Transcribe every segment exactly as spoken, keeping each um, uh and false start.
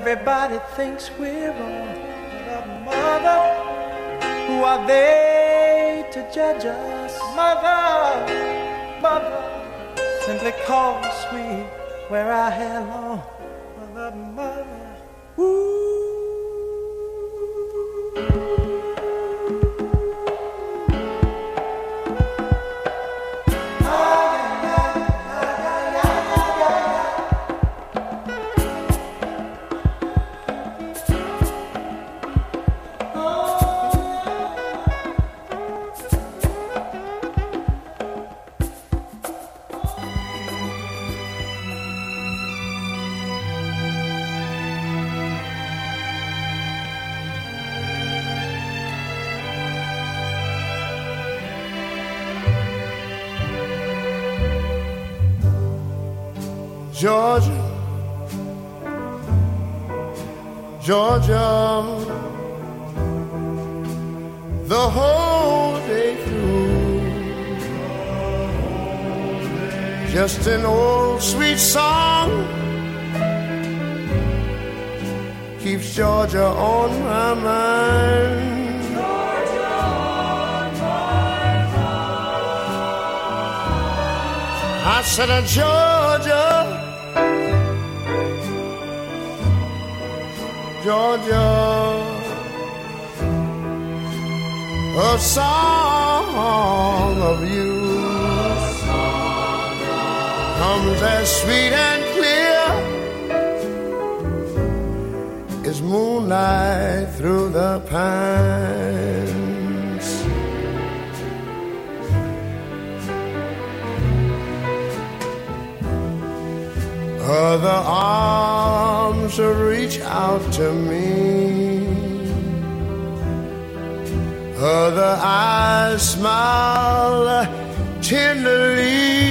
Everybody thinks we're wrong, but mother, who are they to judge us? Mother, mother, simply cause we wear our hair long. Mother, mother, ooh. Georgia, Georgia, the whole day through, just an old sweet song keeps Georgia on my mind. Georgia on my mind. I said, uh, Georgia, Georgia, a song of you comes as sweet and clear as moonlight through the pines. Other arms reach out to me, other eyes smile tenderly.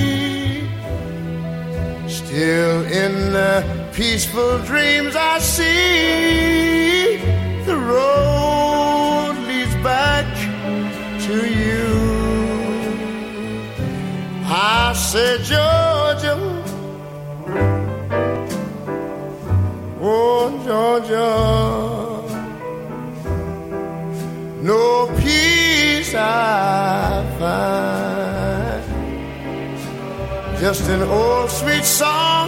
Still in the peaceful dreams I see the road leads back to you. I said, Georgia, oh, Georgia, no peace I find, just an old sweet song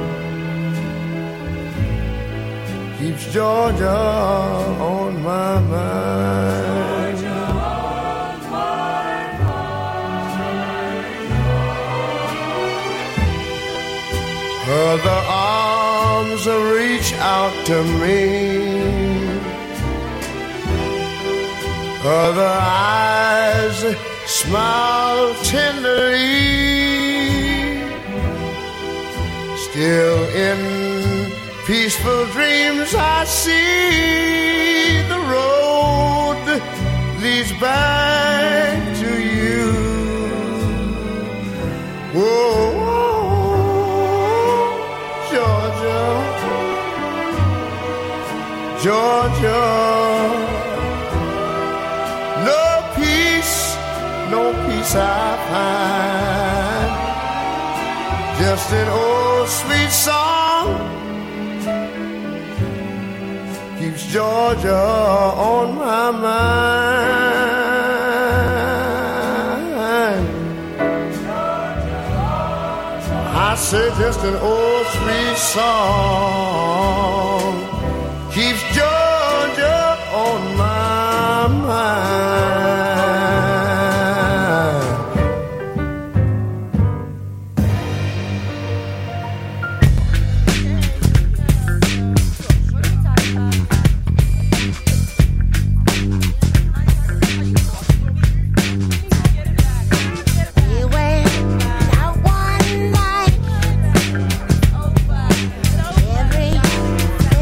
keeps Georgia on my mind. Georgia on my mind. Other arms reach out to me, other eyes smile tenderly. Still in peaceful dreams I see the road leads back to you. Whoa, Georgia, Georgia, no peace, no peace I find, just an old sweet song keeps Georgia on my mind. I say just an old sweet song keeps Georgia on my mind. Every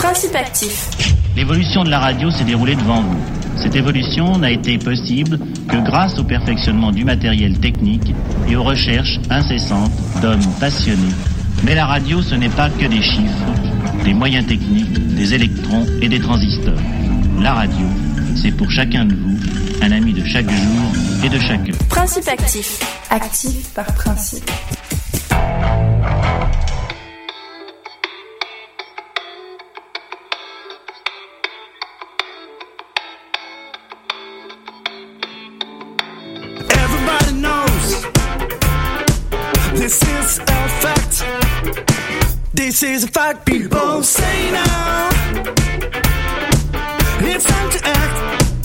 Principe actif. L'évolution de la radio s'est déroulée devant vous. Cette évolution n'a été possible que grâce au perfectionnement du matériel technique et aux recherches incessantes d'hommes passionnés. Mais la radio, ce n'est pas que des chiffres, des moyens techniques, des électrons et des transistors. La radio, c'est pour chacun de vous un ami de chaque jour et de chaque heure. Principe actif. Actif par principe. Everybody knows this is a fact. This is a fact. People say now it's time to act.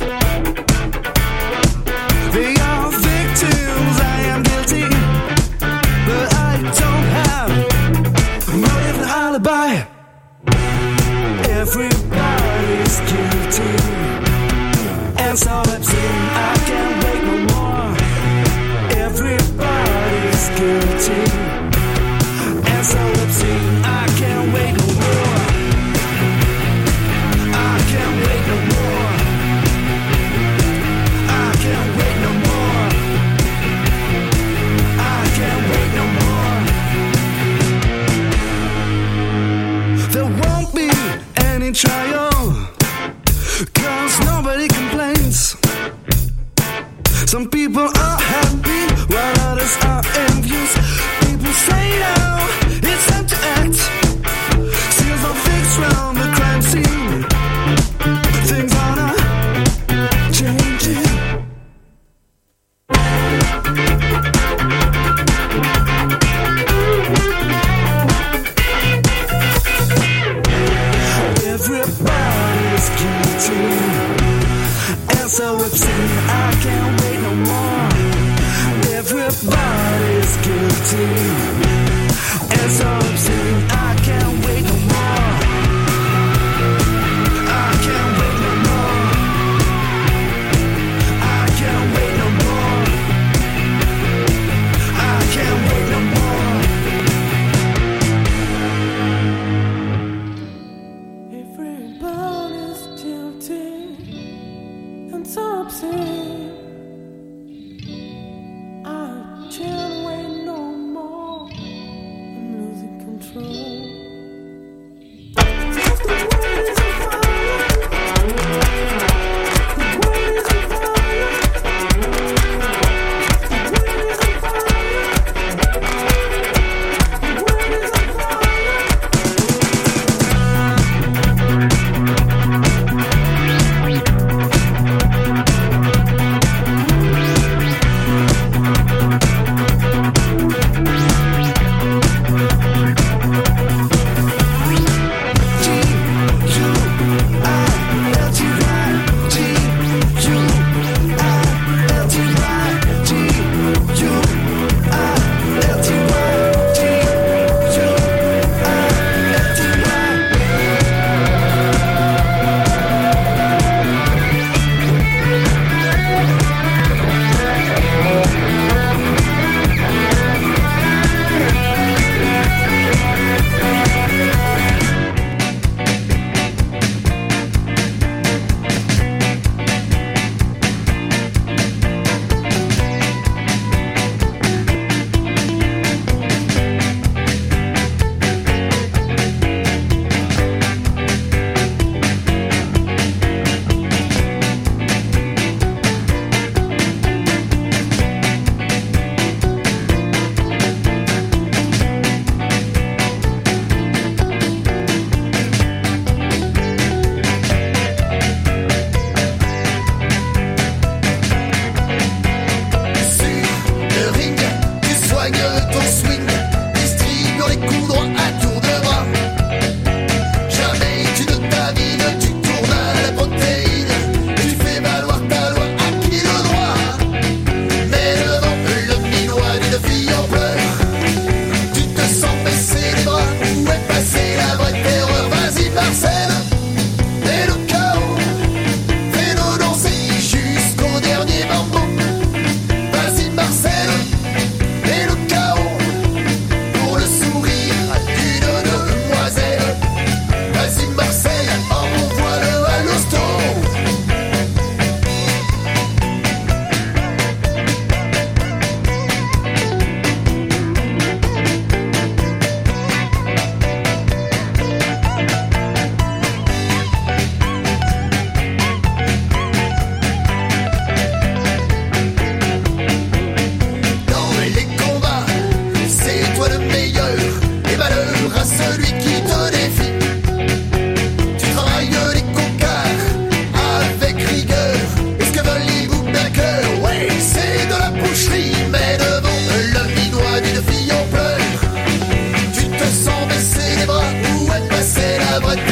They are victims, I am guilty, but I don't have a motive and alibi. Everybody's guilty, and so upset I can't wait no more. Everybody's guilty, and so upset I can't wait no more. I can't wait no more. I can't wait no more. I can't wait no more. There won't be any trial, 'cause nobody complains. Some people are happy while others are envious. People say now it's time to act. Seals are fixed round the crime scene. Things are not changing. Everybody's guilty, and so upset I can't wait no more. Everybody's guilty, and so upset I can't wait no more. I can't wait no more. I can't wait no more. I can't wait no more. Everybody's guilty, and so upset I can't wait no more. I'm losing control.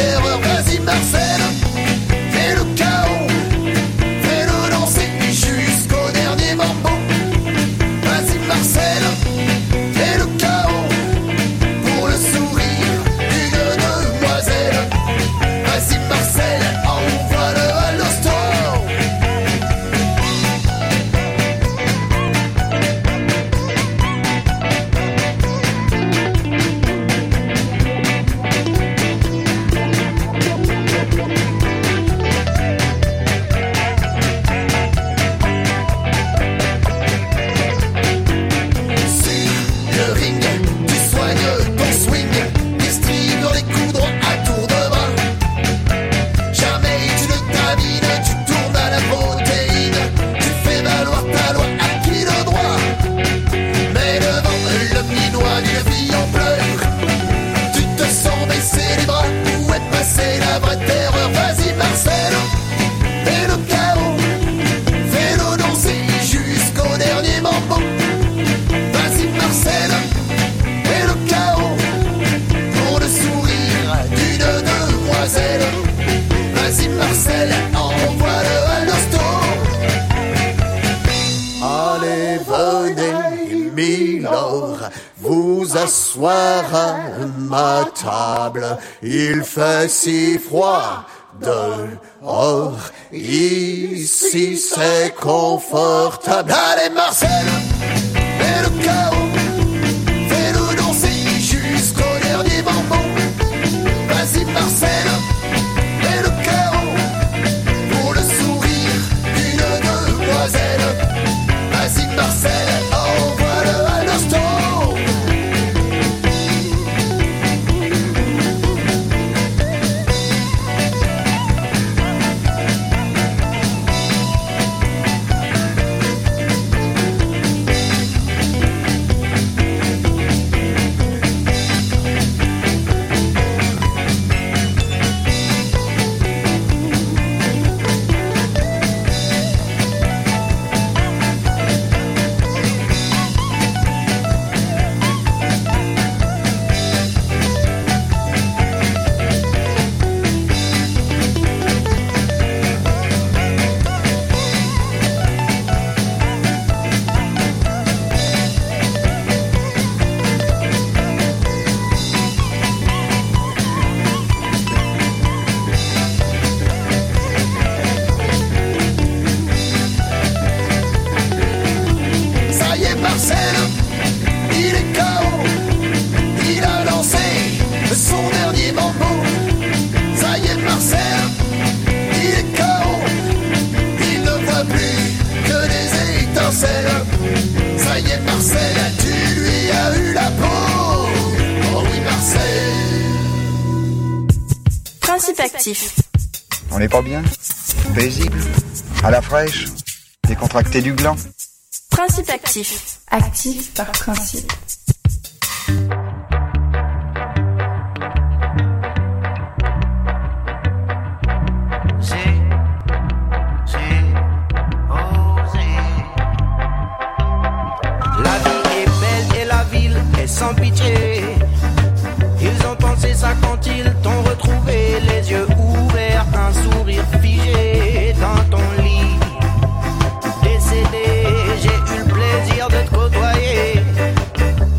terreur. Vas-y Marcel, fais le chaos, fais-le danser jusqu'au dernier mambo. Vas-y Marcel, fais le chaos pour le sourire d'une demoiselle. Vas-y Marcel, envoie-le à l'hosto. C'est la vraie terreur. Vas-y Marcel, fais le chaos, fais-le danser jusqu'au dernier mambo. Vas-y Marcel, fais le chaos pour le sourire d'une demoiselle. Vas-y Marcel, envoie-le à l'hosto. Allez venez Milord, vous asseoir à ma table. Il fait si froid dehors, ici c'est confortable. Allez Marcel, fais le chaos, fais-le danser jusqu'au dernier mambo. Vas-y Marcel, fais le chaos pour le sourire d'une demoiselle. Vas-y Marcel, envoie-le à l'hosto. Ça y est Marcel, tu lui as eu la peau. Oh oui Marcel. Principe actif. On n'est pas bien? Paisible? À la fraîche? Décontracté du gland? Principe actif. Actif par principe. Sans pitié, ils ont pensé ça quand ils t'ont retrouvé, les yeux ouverts, un sourire figé dans ton lit. Décédé, j'ai eu le plaisir de te côtoyer.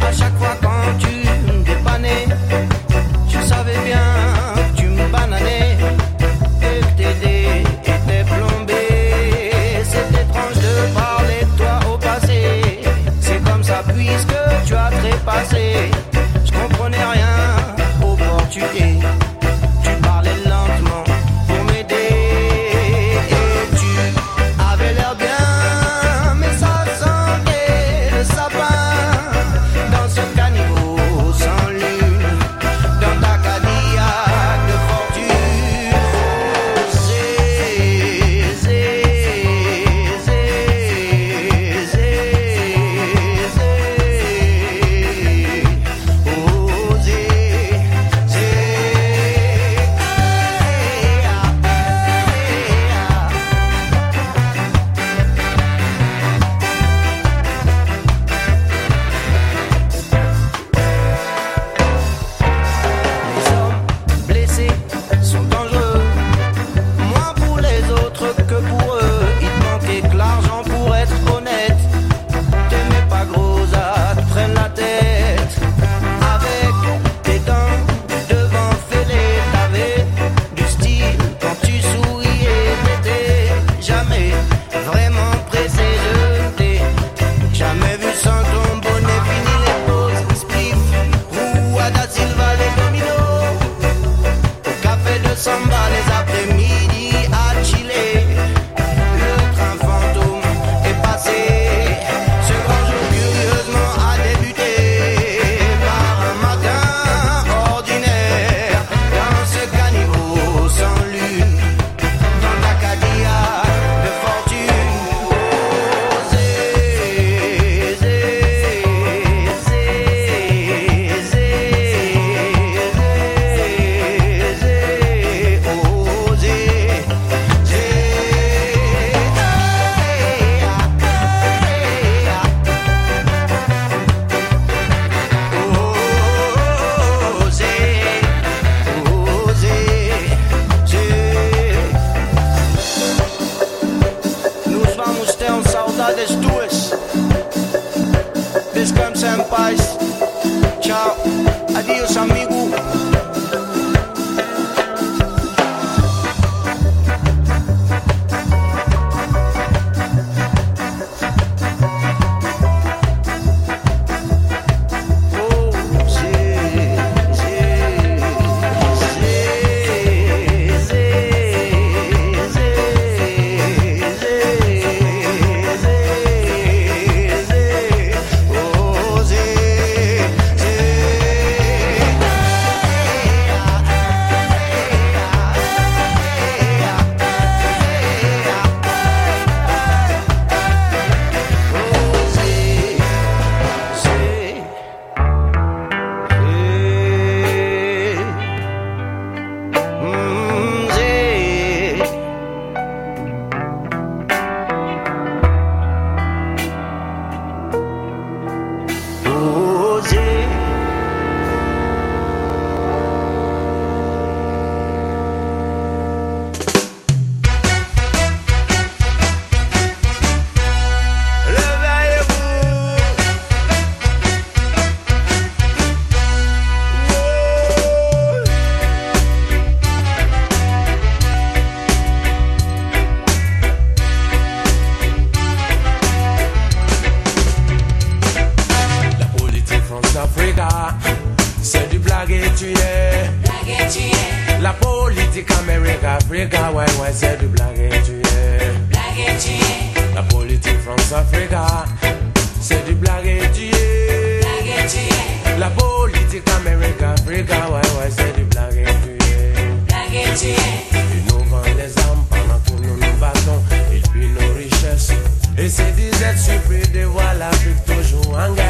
politique Amérique, Africa, ouais, ouais, c'est du blague et tu es. Blague et tu es. La politique France-Africa, c'est du blague et tu es. Blague et tu es. La politique Amérique, Africa, ouais, ouais, c'est du blague et tu es. Blague et tu es. Ils nous vendent les armes pendant que nous nous battons, ils pillent nos richesses. Et ces disettes surpris de voir l'Afrique toujours en guerre.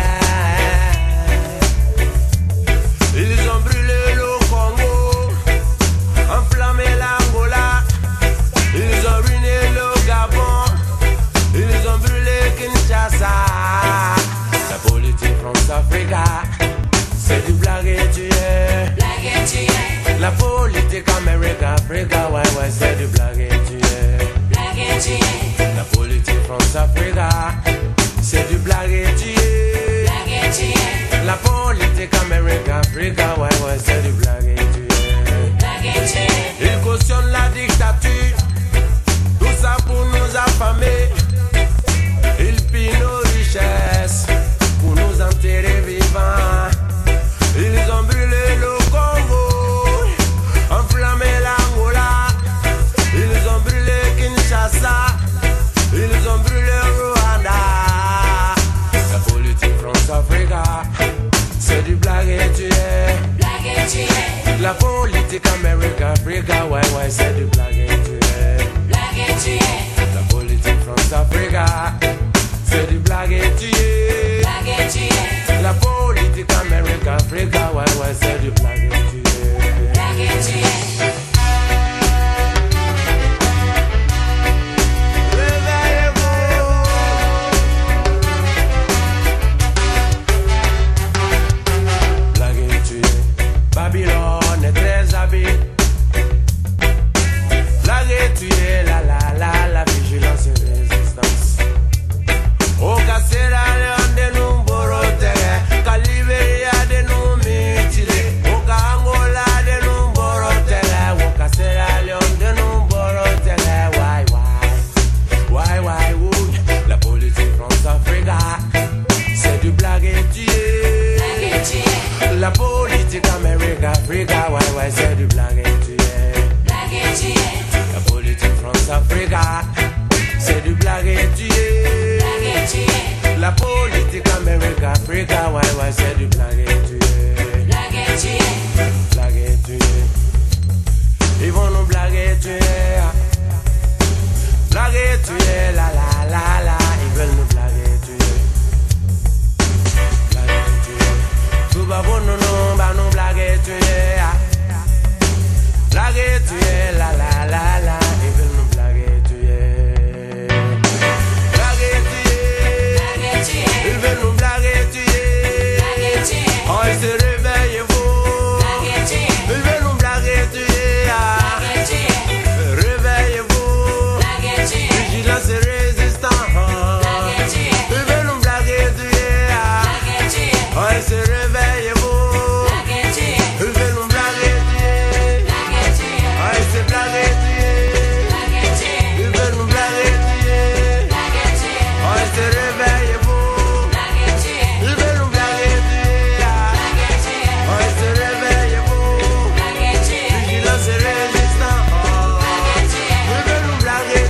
Ils ont brûlé le Congo, enflammé l'Angola, ils ont ruiné le Gabon, ils ont brûlé Kinshasa. La politique France-Africa, c'est du blague et tu es. Blague et tu es. La politique Amérique-Africa, ouais ouais, c'est du blague et tu es. Blague et tu es. La politique France-Africa, c'est du blague et tu es. Blague et tu es. La politique Amérique-Africa, ouais ouais, c'est du blague et tu es. Blague et tu es. Ils cautionnent la dictature, tout ça pour nous affamer. Ils pillent nos richesses pour nous enterrer vivants. Ils ont brûlé le Congo, enflammé l'Angola, ils ont brûlé Kinshasa, ils ont brûlé Rwanda. La politique France-Africa, c'est du blague et tu es. Blague et tu es. La politique Amérique-Africa, ouais ouais, c'est du blague et tu es. Blague et tu es. La politique France-Africa, c'est du blague et tu es. Blague et tu es. La politique Amérique-Africa, ouais ouais, c'est du blague et tu es. Blague et tu es. Babylone est très habile. Blague et tu es, la la la, la vigilance et résistance. Au Cassera, Léon de nous borotere, Caliberia de nous mutile, au Angola de nous borotere, au Cassera, Léon de nous borotere, why why, why why would la politique France-Africa, c'est du blague et tu es. Blague et tu es. La politique Amérique-Africa, ouais ouais, c'est du blague et tu es. Blague et tu es. La politique France-Africa, c'est du blague et tu es. Blague et tu es. La politique Amérique-Africa, ouais ouais, c'est du blague et tu es. Blague et tu es. Blague et tu es. Ils vont nous blaguer, tu es. Blaguer, tu es, la la la la. Ils veulent nous blaguer, tu es. Blaguer, tu es. Tout va bon, non, non, bah nous blaguer, tu es. Blaguer, tu es, la la la la. Ils veulent nous blaguer, tu es. Blaguer, tu es. Ils veulent nous blaguer, tu es. Oh, ils se réveillent, vous. Ils veulent nous blaguer, tu es. Réveillez-vous. Vigilance et résistance. Ils veulent nous blaguer, tu es. Oh, ils se réveillent, vous. Ils veulent nous blaguer, tu es. Oh, ils se blaguer, tu es. Ils veulent nous blaguer, tu es. Oh, ils se réveillent, vous. Ils veulent nous blaguer, tu es. Oh, ils se réveillent, vous. Vigilance et résistance. Ils veulent nous blaguer,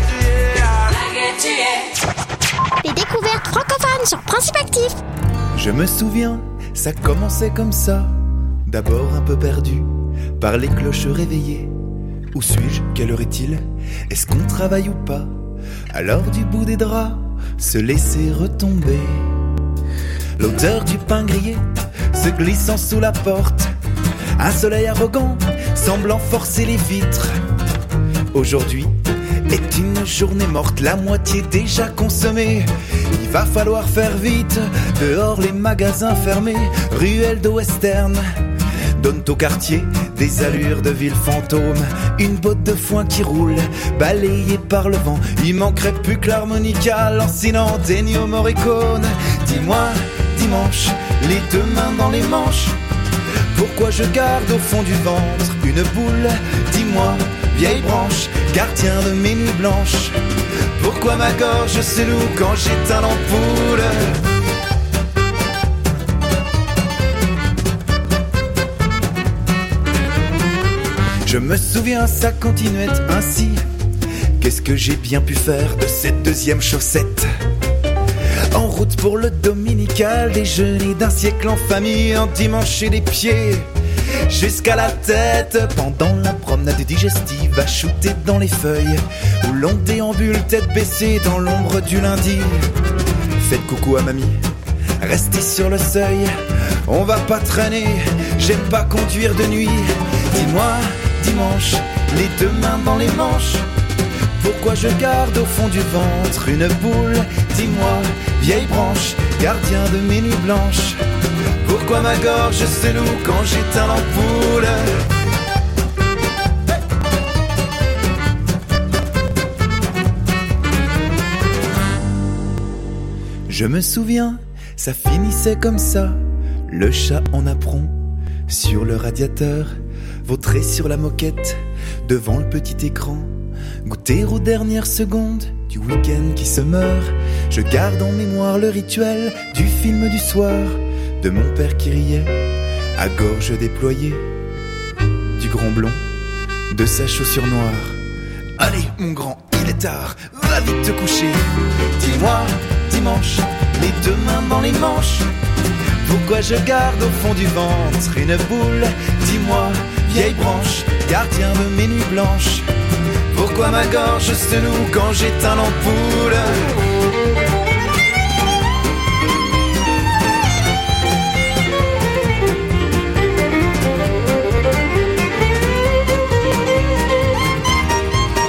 tu es. Les découvertes francophones sur Principe Actif. Je me souviens, ça commençait comme ça. D'abord un peu perdu par les cloches réveillées. Où suis-je? Quelle heure est-il? Est-ce qu'on travaille ou pas? Alors du bout des draps, se laisser retomber. L'odeur du pain grillé se glissant sous la porte. Un soleil arrogant semblant forcer les vitres. Aujourd'hui est une journée morte, la moitié déjà consommée. Il va falloir faire vite, dehors les magasins fermés. Ruelles de western donnent au quartier des allures de ville fantôme. Une botte de foin qui roule, balayée par le vent. Il manquerait plus que l'harmonica lancinant d'Ennio Morricone. Dis-moi, dimanche, les deux mains dans les manches, pourquoi je garde au fond du ventre une boule? Dis-moi, vieille branche, gardien de mes nuits blanches, pourquoi ma gorge se loue quand j'éteins l'ampoule? Je me souviens, ça continuait ainsi. Qu'est-ce que j'ai bien pu faire de cette deuxième chaussette? En route pour le dominical, déjeuner d'un siècle en famille, un dimanche et des pieds jusqu'à la tête. Pendant la promenade digestive, à shooter dans les feuilles, où l'on déambule tête baissée dans l'ombre du lundi. Faites coucou à mamie, restez sur le seuil, on va pas traîner, j'aime pas conduire de nuit. Dis-moi, dimanche, les deux mains dans les manches, pourquoi je garde au fond du ventre une boule? Dis-moi, vieille branche, gardien de mes nuits blanches, pourquoi ma gorge se noue quand j'éteins l'ampoule? Je me souviens, ça finissait comme ça, le chat en apron sur le radiateur, vautré sur la moquette devant le petit écran. Goûter aux dernières secondes du week-end qui se meurt. Je garde en mémoire le rituel du film du soir, de mon père qui riait à gorge déployée, du grand blond, de sa chaussure noire. Allez mon grand, il est tard, va vite te coucher. Dis-moi, dimanche, les deux mains dans les manches, pourquoi je garde au fond du ventre une boule? Dis-moi, vieille branche, gardien de mes nuits blanches, pourquoi ma gorge se noue quand j'éteins l'ampoule?